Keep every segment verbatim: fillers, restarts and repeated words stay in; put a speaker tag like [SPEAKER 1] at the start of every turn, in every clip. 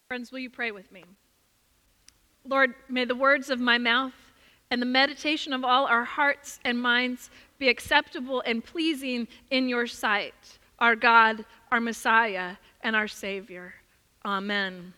[SPEAKER 1] Friends, will you pray with me? Lord, may the words of my mouth and the meditation of all our hearts and minds be acceptable and pleasing in your sight, our God, our Messiah, and our Savior. Amen.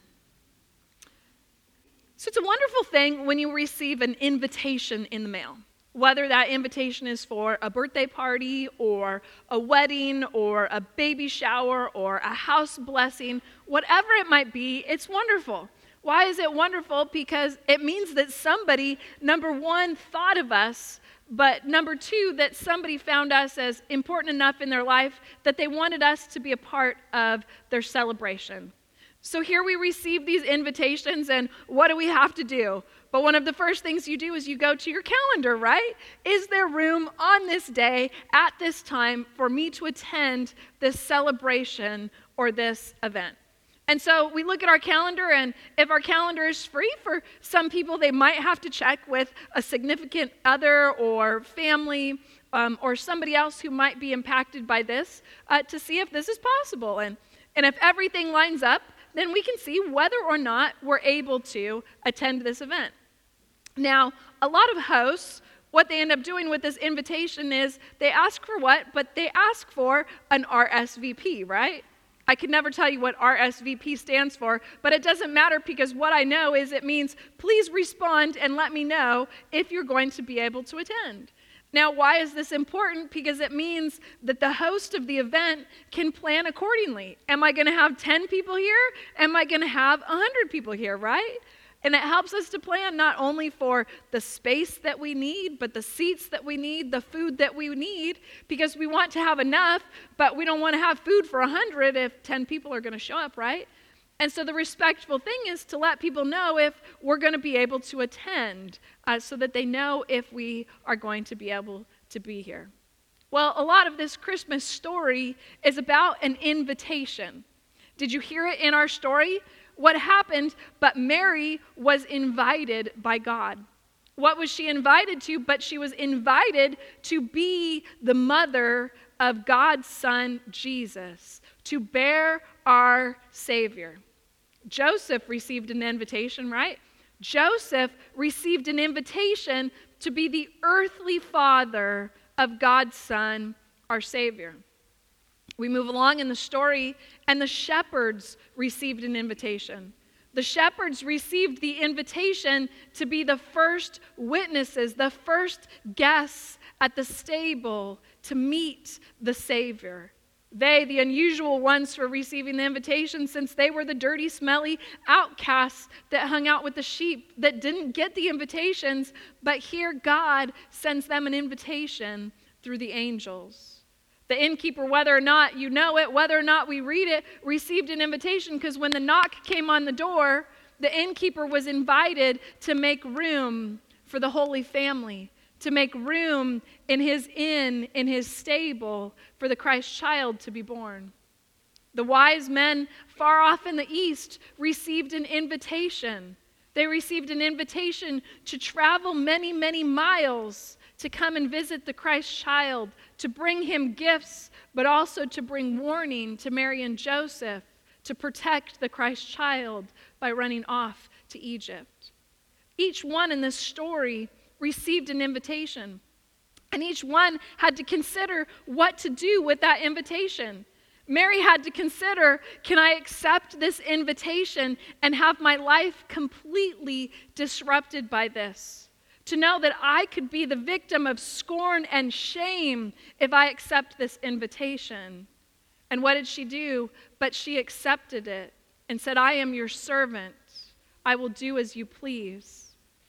[SPEAKER 1] So it's a wonderful thing when you receive an invitation in the mail. Whether that invitation is for a birthday party or a wedding or a baby shower or a house blessing, whatever it might be, it's wonderful. Why is it wonderful? Because it means that somebody, number one, thought of us, but number two, that somebody found us as important enough in their life that they wanted us to be a part of their celebration. So here we receive these invitations, and what do we have to do? But one of the first things you do is you go to your calendar, right? Is there room on this day, at this time, for me to attend this celebration or this event? And so we look at our calendar, and if our calendar is free, for some people, they might have to check with a significant other or family um, or somebody else who might be impacted by this uh, to see if this is possible. And, and if everything lines up, then we can see whether or not we're able to attend this event. Now, a lot of hosts, what they end up doing with this invitation is they ask for what? But they ask for an R S V P, right? I can never tell you what R S V P stands for, but it doesn't matter because what I know is it means please respond and let me know if you're going to be able to attend. Now, why is this important? Because it means that the host of the event can plan accordingly. Am I going to have ten people here? Am I going to have one hundred people here, right? And it helps us to plan not only for the space that we need, but the seats that we need, the food that we need, because we want to have enough, but we don't want to have food for one hundred if ten people are going to show up, right? And so the respectful thing is to let people know if we're going to be able to attend uh, so that they know if we are going to be able to be here. Well, a lot of this Christmas story is about an invitation. Did you hear it in our story? What happened? But Mary was invited by God. What was she invited to? But she was invited to be the mother of God's Son, Jesus, to bear our Savior. Joseph received an invitation, right? Joseph received an invitation to be the earthly father of God's Son, our Savior. We move along in the story, and the shepherds received an invitation. The shepherds received the invitation to be the first witnesses, the first guests at the stable to meet the Savior. They, the unusual ones for receiving the invitation, since they were the dirty, smelly outcasts that hung out with the sheep that didn't get the invitations, but here God sends them an invitation through the angels. The innkeeper, whether or not you know it, whether or not we read it, received an invitation because when the knock came on the door, the innkeeper was invited to make room for the Holy Family, to make room in his inn, in his stable, for the Christ child to be born. The wise men far off in the east received an invitation. They received an invitation to travel many, many miles to come and visit the Christ child, to bring him gifts, but also to bring warning to Mary and Joseph, to protect the Christ child by running off to Egypt. Each one in this story received an invitation, and each one had to consider what to do with that invitation. Mary had to consider, can I accept this invitation and have my life completely disrupted by this? To know that I could be the victim of scorn and shame if I accept this invitation. And what did she do? But she accepted it and said, I am your servant. I will do as you please.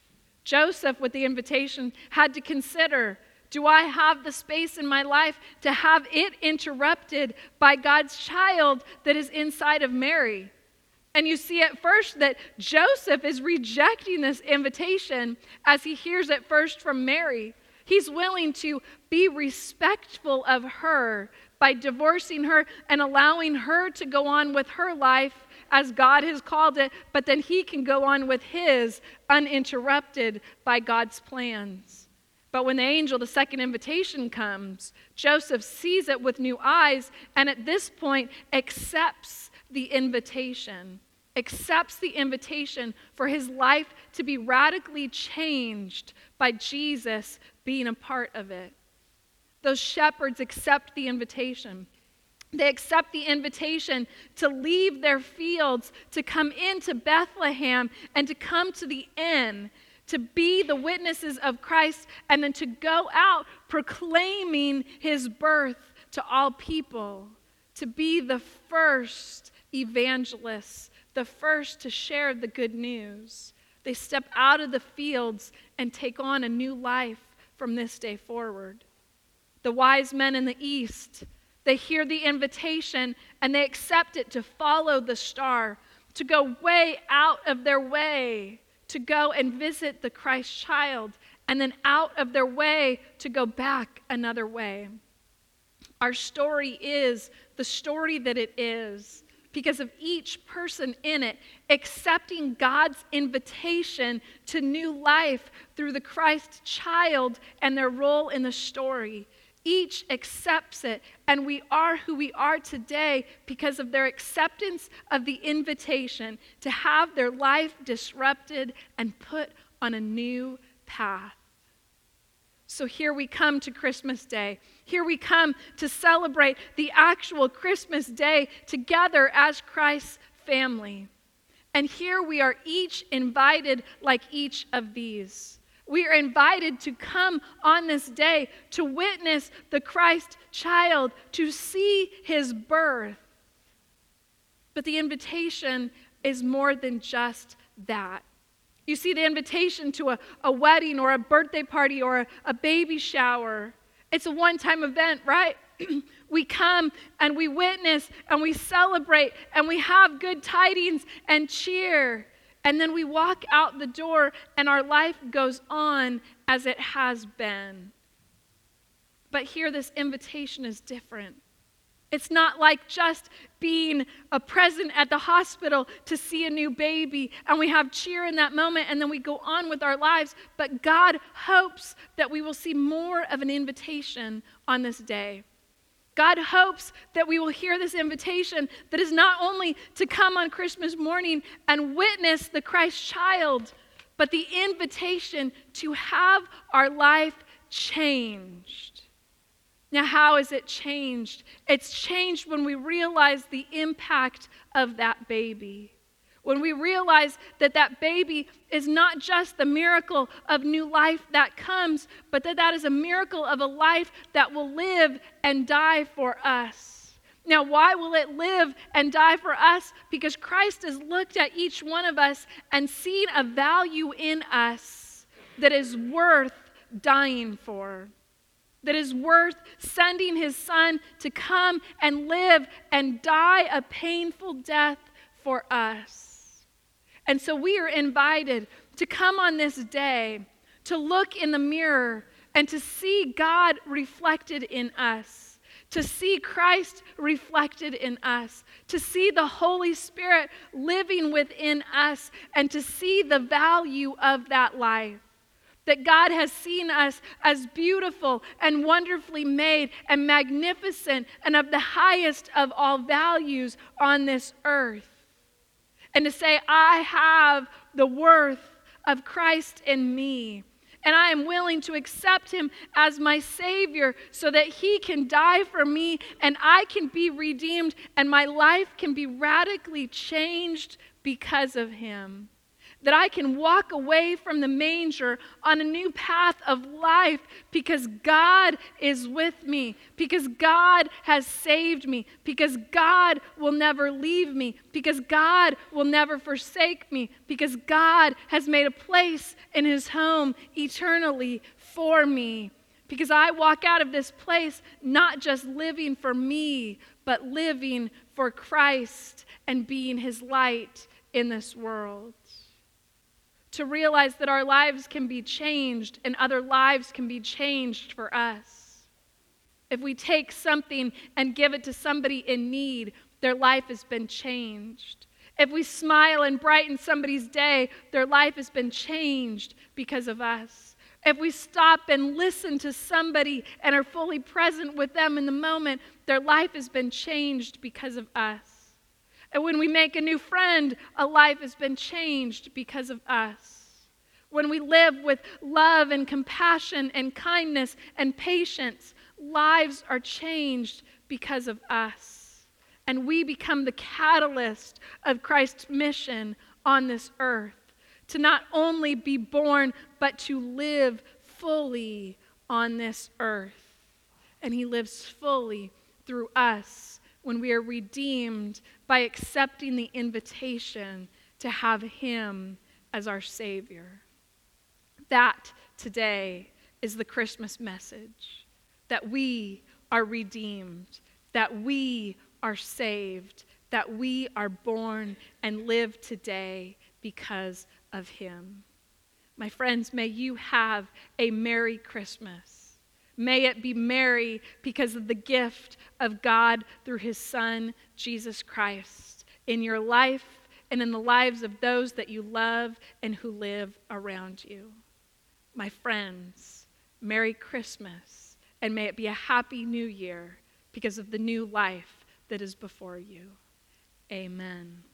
[SPEAKER 1] Joseph, with the invitation, had to consider, do I have the space in my life to have it interrupted by God's child that is inside of Mary? And you see at first that Joseph is rejecting this invitation as he hears it first from Mary. He's willing to be respectful of her by divorcing her and allowing her to go on with her life as God has called it, but then he can go on with his uninterrupted by God's plans. But when the angel, the second invitation comes, Joseph sees it with new eyes and at this point accepts the invitation. accepts the invitation for his life to be radically changed by Jesus being a part of it. Those shepherds accept the invitation. They accept the invitation to leave their fields, to come into Bethlehem, and to come to the inn, to be the witnesses of Christ, and then to go out proclaiming his birth to all people, to be the first evangelists, the first to share the good news. They step out of the fields and take on a new life from this day forward. The wise men in the east, they hear the invitation and they accept it to follow the star, to go way out of their way to go and visit the Christ child, and then out of their way to go back another way. Our story is the story that it is because of each person in it accepting God's invitation to new life through the Christ child and their role in the story. Each accepts it, and we are who we are today because of their acceptance of the invitation to have their life disrupted and put on a new path. So here we come to Christmas Day. Here we come to celebrate the actual Christmas Day together as Christ's family. And here we are each invited like each of these. We are invited to come on this day to witness the Christ child, to see his birth. But the invitation is more than just that. You see, the invitation to a, a wedding or a birthday party or a, a baby shower, it's a one-time event, right? We come and we witness and we celebrate and we have good tidings and cheer. And then we walk out the door and our life goes on as it has been. But here this invitation is different. It's not like just being a present at the hospital to see a new baby and we have cheer in that moment and then we go on with our lives. But God hopes that we will see more of an invitation on this day. God hopes that we will hear this invitation that is not only to come on Christmas morning and witness the Christ child, but the invitation to have our life changed. Now, how is it changed? It's changed when we realize the impact of that baby. When we realize that that baby is not just the miracle of new life that comes, but that that is a miracle of a life that will live and die for us. Now, why will it live and die for us? Because Christ has looked at each one of us and seen a value in us that is worth dying for, that is worth sending his son to come and live and die a painful death for us. And so we are invited to come on this day, to look in the mirror and to see God reflected in us, to see Christ reflected in us, to see the Holy Spirit living within us, and to see the value of that life. That God has seen us as beautiful and wonderfully made and magnificent and of the highest of all values on this earth. And to say, I have the worth of Christ in me. And I am willing to accept him as my Savior so that he can die for me and I can be redeemed and my life can be radically changed because of him. That I can walk away from the manger on a new path of life because God is with me, because God has saved me, because God will never leave me, because God will never forsake me, because God has made a place in his home eternally for me. Because I walk out of this place not just living for me, but living for Christ and being his light in this world. To realize that our lives can be changed and other lives can be changed for us. If we take something and give it to somebody in need, their life has been changed. If we smile and brighten somebody's day, their life has been changed because of us. If we stop and listen to somebody and are fully present with them in the moment, their life has been changed because of us. And when we make a new friend, a life has been changed because of us. When we live with love and compassion and kindness and patience, lives are changed because of us. And we become the catalyst of Christ's mission on this earth, to not only be born, but to live fully on this earth. And he lives fully through us when we are redeemed by accepting the invitation to have him as our Savior. That today is the Christmas message, that we are redeemed, that we are saved, that we are born and live today because of him. My friends, may you have a Merry Christmas. May it be merry because of the gift of God through his Son, Jesus Christ, in your life and in the lives of those that you love and who live around you. My friends, Merry Christmas, and may it be a happy new year because of the new life that is before you. Amen.